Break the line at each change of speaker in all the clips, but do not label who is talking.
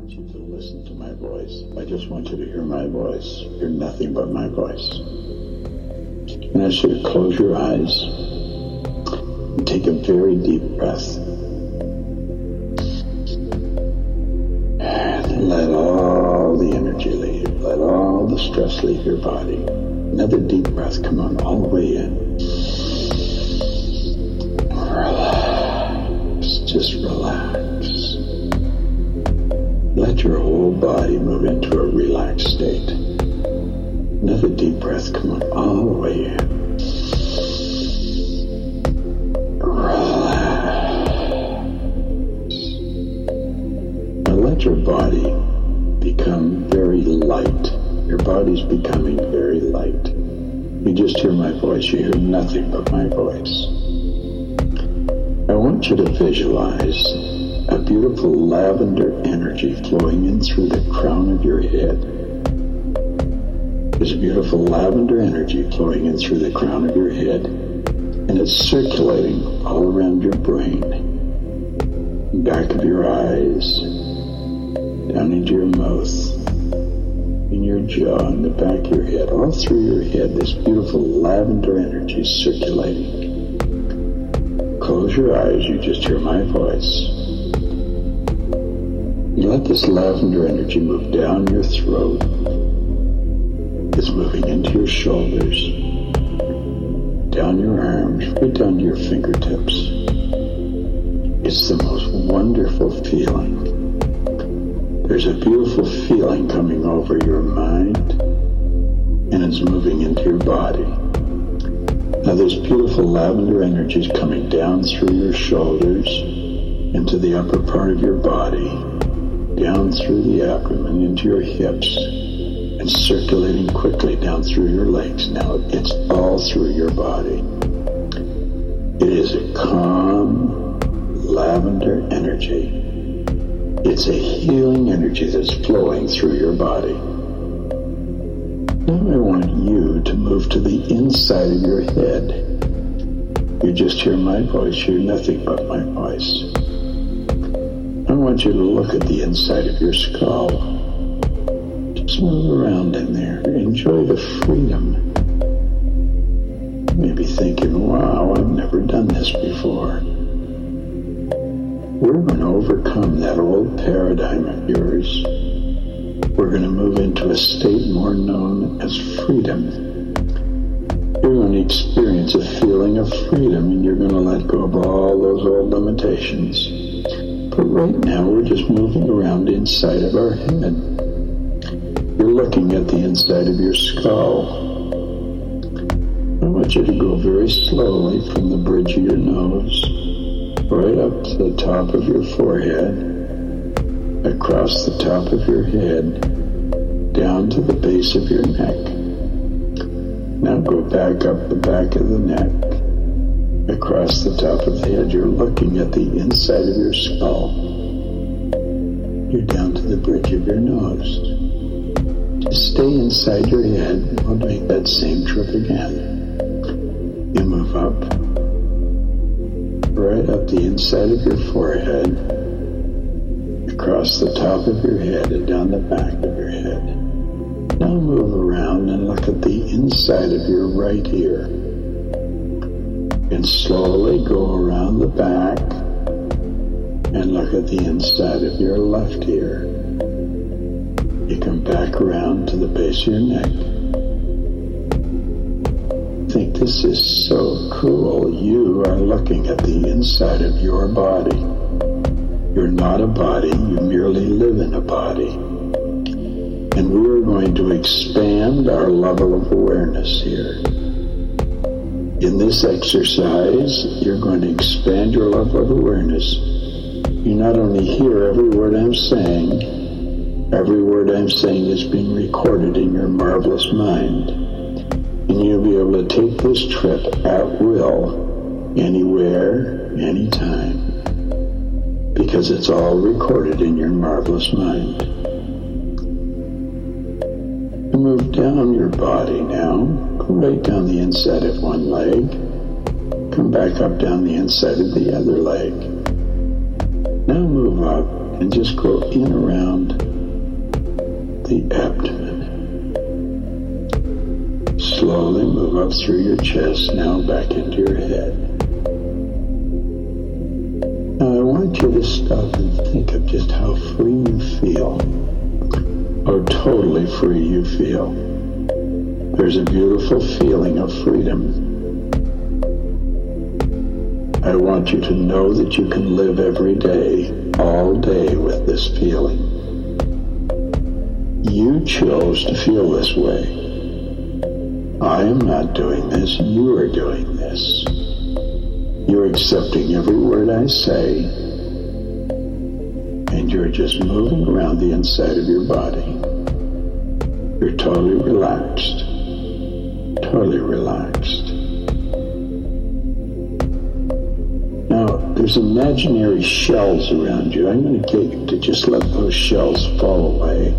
want you to listen to my voice. I just want you to hear my voice. Hear nothing but my voice. And I ask you to close your eyes and take a very deep breath. And let all the energy leave. Let all the stress leave your body. Another deep breath. Come on, all the way in. Relax. Just relax. Let your whole body move into a relaxed state. Another deep breath. Come on, all the way in. Relax. Now let your body become very light. Your body's becoming very light. You just hear my voice. You hear nothing but my voice. I want you to visualize a beautiful lavender energy flowing in through the crown of your head. There's a beautiful lavender energy flowing in through the crown of your head, and it's circulating all around your brain, back of your eyes, down into your mouth, in your jaw, in the back of your head, all through your head. This beautiful lavender energy is circulating. Close your eyes. You just hear my voice. You let this lavender energy move down your throat. It's moving into your shoulders, down your arms, right down to your fingertips. It's the most wonderful feeling. There's a beautiful feeling coming over your mind, and it's moving into your body. Now this beautiful lavender energy is coming down through your shoulders, into the upper part of your body, down through the abdomen, into your hips, and circulating quickly down through your legs. Now it's all through your body. It is a calm, lavender energy. It's a healing energy that's flowing through your body. Now I want you to move to the inside of your head. You just hear my voice, hear nothing but my voice. I want you to look at the inside of your skull. Just move around in there. Enjoy the freedom. Maybe thinking, wow, I've never done this before. We're going to overcome that old paradigm of yours. We're going to move into a state more known as freedom. You're going to experience a feeling of freedom, and you're going to let go of all those old limitations. But right now, we're just moving around inside of our head. You're looking at the inside of your skull. I want you to go very slowly from the bridge of your nose, right up to the top of your forehead, across the top of your head, down to the base of your neck. Now go back up the back of the neck, across the top of the head. You're looking at the inside of your skull. You're down to the bridge of your nose. Just stay inside your head. We'll make that same trip again. You move up, right up the inside of your forehead, across the top of your head and down the back of your head. Now move around and look at the inside of your right ear. And slowly go around the back and look at the inside of your left ear. You come back around to the base of your neck. I think this is so cool. You are looking at the inside of your body. You're not a body, you merely live in a body. And we are going to expand our level of awareness here. In this exercise, you're going to expand your level of awareness. You not only hear every word I'm saying is being recorded in your marvelous mind. And you'll be able to take this trip at will, anywhere, anytime, because it's all recorded in your marvelous mind. And move down your body now. Go right down the inside of one leg. Come back up down the inside of the other leg. Now move up and just go in around the abdomen. Slowly move up through your chest, now back into your head. Now I want you to stop and think of just how free you feel, how totally free you feel. There's a beautiful feeling of freedom. I want you to know that you can live every day, all day with this feeling. You chose to feel this way. I am not doing this, you are doing this. You're accepting every word I say, and you're just moving around the inside of your body. You're totally relaxed. Totally relaxed. Now, there's imaginary shells around you. I'm going to get you to just let those shells fall away.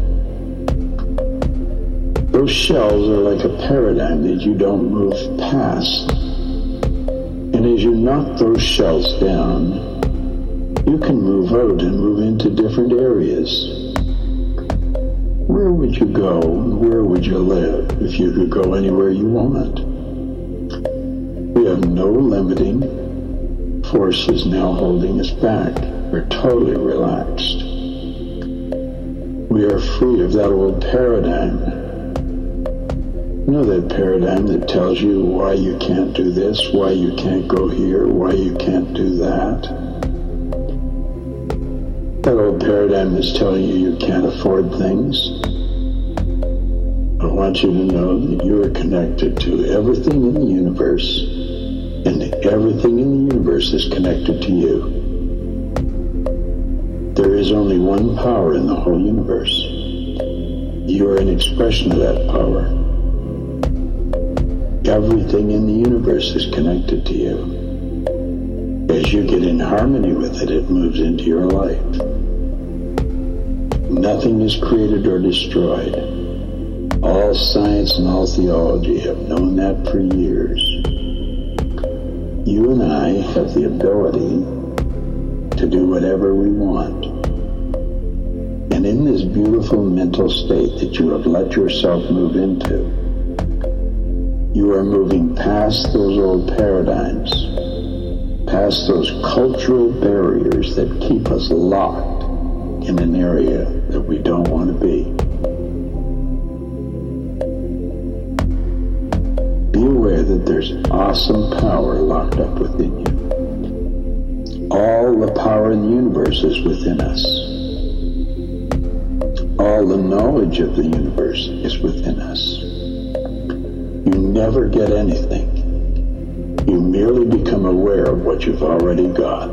Those shells are like a paradigm that you don't move past. And as you knock those shells down, you can move out and move into different areas. Where would you go and where would you live if you could go anywhere you want? We have no limiting forces now holding us back. We're totally relaxed. We are free of that old paradigm. You know that paradigm that tells you why you can't do this, why you can't go here, why you can't do that? That old paradigm that's telling you you can't afford things. I want you to know that you are connected to everything in the universe, and everything in the universe is connected to you. There is only one power in the whole universe. You are an expression of that power. Everything in the universe is connected to you. As you get in harmony with it, it moves into your life. Nothing is created or destroyed. All science and all theology have known that for years. You and I have the ability to do whatever we want. And in this beautiful mental state that you have let yourself move into, you are moving past those old paradigms, past those cultural barriers that keep us locked in an area that we don't want to be. Be aware that there's awesome power locked up within you. All the power in the universe is within us. All the knowledge of the universe is within us. You never get anything. You merely become aware of what you've already got.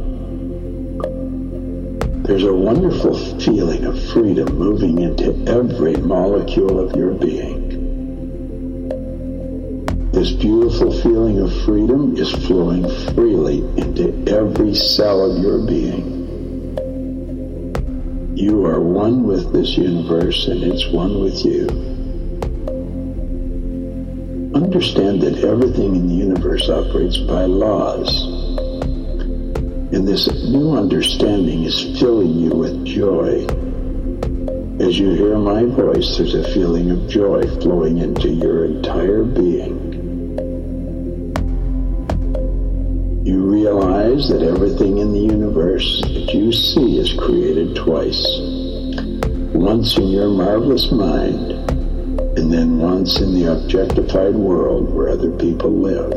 There's a wonderful feeling of freedom moving into every molecule of your being. This beautiful feeling of freedom is flowing freely into every cell of your being. You are one with this universe, and it's one with you. Understand that everything in the universe operates by laws. And this new understanding is filling you with joy. As you hear my voice, there's a feeling of joy flowing into your entire being. You realize that everything in the universe that you see is created twice. Once in your marvelous mind, and then once in the objectified world where other people live.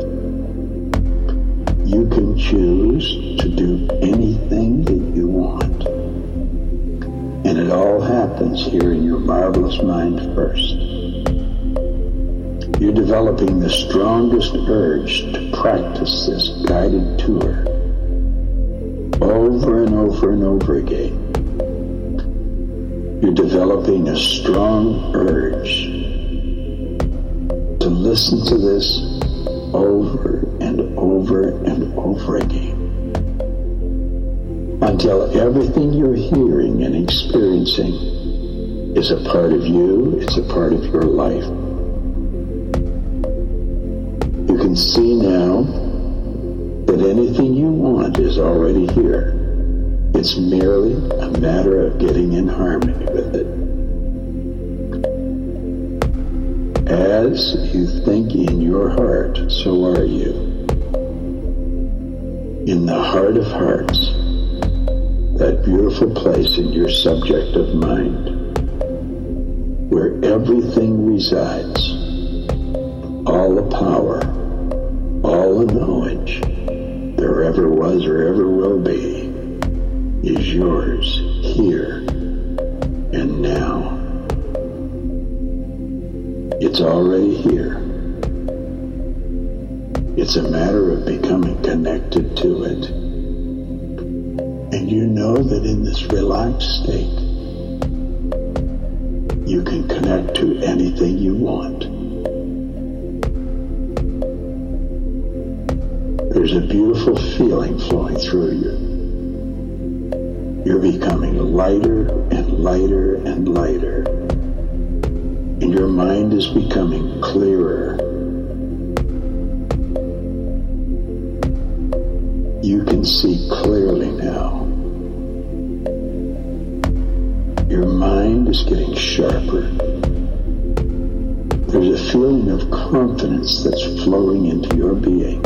You can choose to do anything that you want. And it all happens here in your marvelous mind first. You're developing the strongest urge to practice this guided tour over and over and over again. You're developing a strong urge to listen to this over and over and over again until everything you're hearing and experiencing is a part of you, it's a part of your life. You can see now that anything you want is already here. It's merely a matter of getting in harmony with it. As you think in your heart, so are you. In the heart of hearts, that beautiful place in your subjective mind, where everything resides, all the power, all the knowledge there ever was or ever will be, is yours here and now. It's already here. It's a matter of becoming connected to it. And you know that in this relaxed state, you can connect to anything you want. There's a beautiful feeling flowing through you. You're becoming lighter and lighter and lighter. And your mind is becoming clearer. You can see clearly now. Your mind is getting sharper. There's a feeling of confidence that's flowing into your being.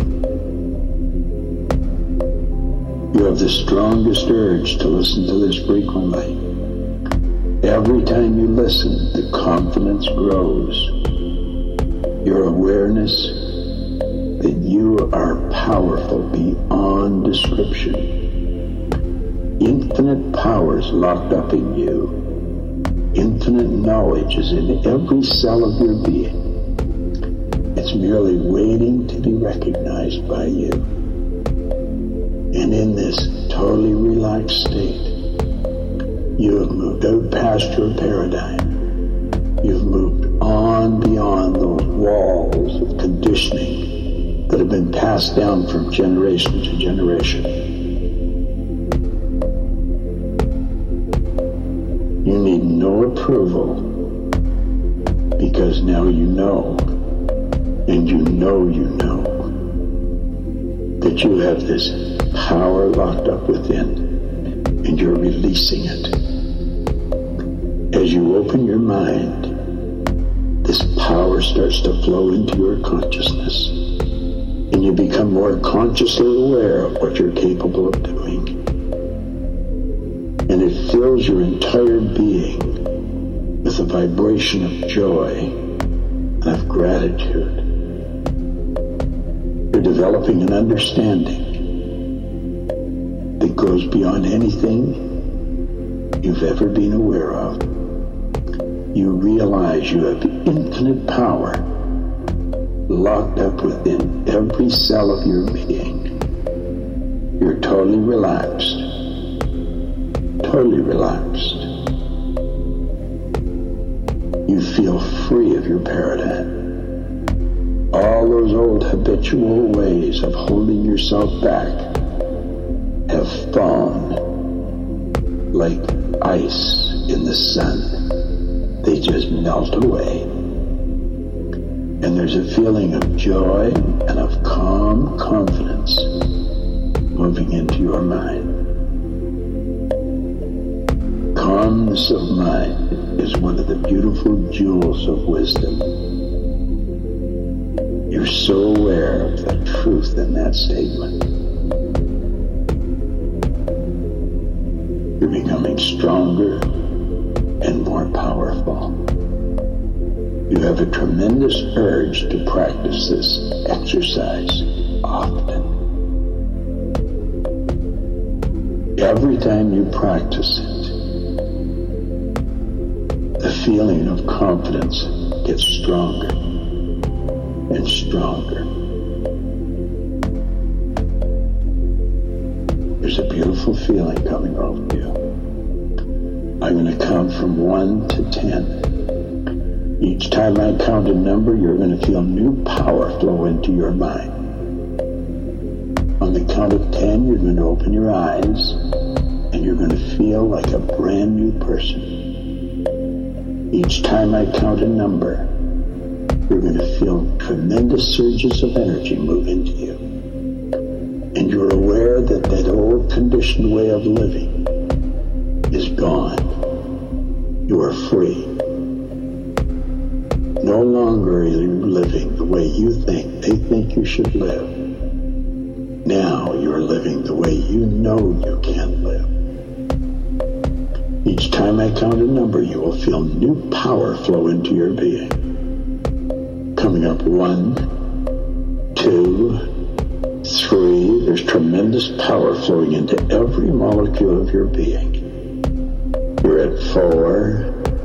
You have the strongest urge to listen to this frequently. Every time you listen, the confidence grows. Your awareness that you are powerful beyond description. Infinite power is locked up in you. Infinite knowledge is in every cell of your being. It's merely waiting to be recognized by you. And in this totally relaxed state, you have moved out past your paradigm. You've moved on beyond those walls of conditioning that have been passed down from generation to generation. You need no approval because now you know, and you know that you have this power locked up within, and you're releasing it. As you open your mind, this power starts to flow into your consciousness, and you become more consciously aware of what you're capable of doing. And it fills your entire being with a vibration of joy and of gratitude. You're developing an understanding that goes beyond anything you've ever been aware of. You realize you have infinite power locked up within every cell of your being. You're totally relaxed. Totally relaxed. You feel free of your paradigm. All those old habitual ways of holding yourself back have fallen like ice in the sun. They just melt away. And there's a feeling of joy and of calm confidence moving into your mind. Calmness of mind is one of the beautiful jewels of wisdom. You're so aware of the truth in that statement. You're becoming stronger and more powerful. You have a tremendous urge to practice this exercise often. Every time you practice it, the feeling of confidence gets stronger and stronger. There's a beautiful feeling coming over you. I'm going to count from 1 to 10. Each time I count a number, you're going to feel new power flow into your mind. On the count of 10, you're going to open your eyes, and you're going to feel like a brand new person. Each time I count a number, you're going to feel tremendous surges of energy move into you. And you're aware that that old conditioned way of living is gone. You are free. No longer are you living the way you think they think you should live. Now you are living the way you know you can live. Each time I count a number, you will feel new power flow into your being. Coming up 1, 2, 3, there's tremendous power flowing into every molecule of your being. You're at 4,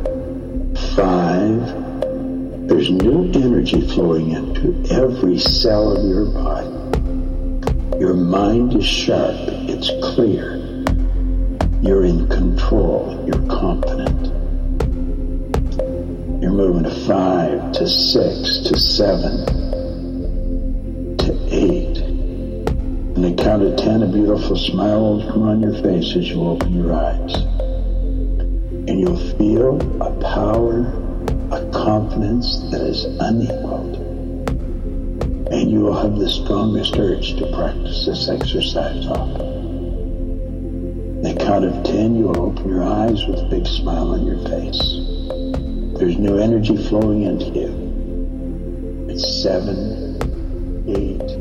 5, there's new energy flowing into every cell of your body. Your mind is sharp, it's clear. You're in control, you're confident. You're moving to 5, to 6, to 7, to 8. And the count of 10, a beautiful smile will come on your face as you open your eyes. And you'll feel a power, a confidence that is unequaled. And you will have the strongest urge to practice this exercise often. The count of 10, you will open your eyes with a big smile on your face. There's new energy flowing into you. It's 7, 8,